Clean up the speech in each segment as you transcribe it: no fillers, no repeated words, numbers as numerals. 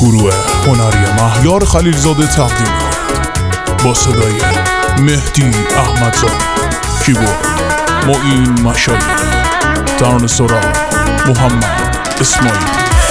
گروه هنری مهیار خلیلزاده تقدیم می‌کند با صدای مهدی احمدزاده، کیبورد معین مشایی، ترانه سرا محمد اسماعیل.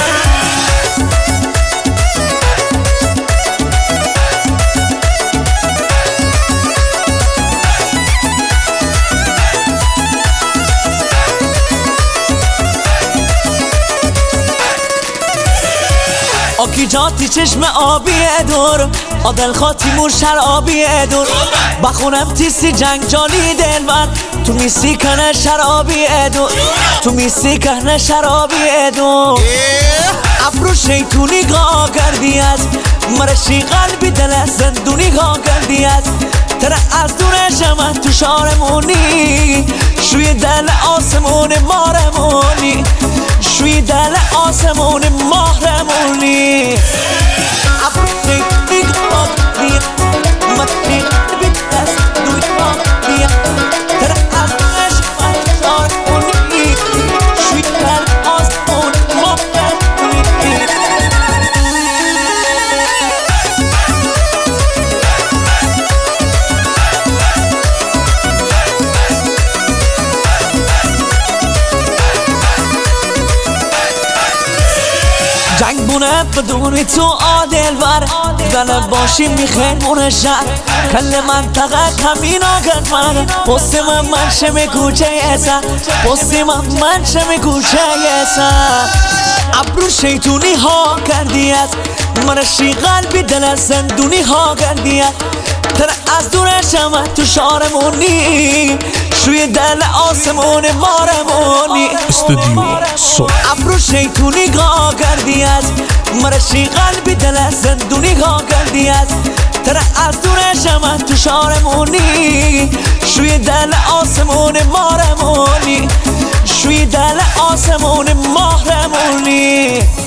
آکی جاتی چشم آبی دور آدل خاطی مور شرابی دور بخونم تیسی جنگ جانی دلبر تو میسی کنه شرابی دور تو میسی کنه شرابی دور ابرو شیطونی گاه کردی است مرشی قلبی دل زندونی گاه کردی است تره از دونش من تو شارمونی شوی دل آسمون مارمونی شوی دل آسمون مهرمونی ابروی بیگاه بیاد مدنی بیت دست دوی ما بیاد تر از دونش من شارمونی شوی دل آسمون مهرمونی. جنگ بونه بدونی تو عادل بر غلب باشی میخیمون شهر کل منطقه کمین آگد من پست من شمی کوچه ایسا پست من شمی کوچه ایسا ابرو شیطونی ها کردی است مرشی قلبی دل زندونی ها کردی است تر از دونشم تو شارمونی شوی دل آسمون مارمونی استودیو سرا ابرو شیطونی گاه کردی است مرشی قلبی دل زندونی گاه کردی است تر از دونشم تو شارمونی شوی دل آسمون مارمونی شوی دل آسمون مهرمونی.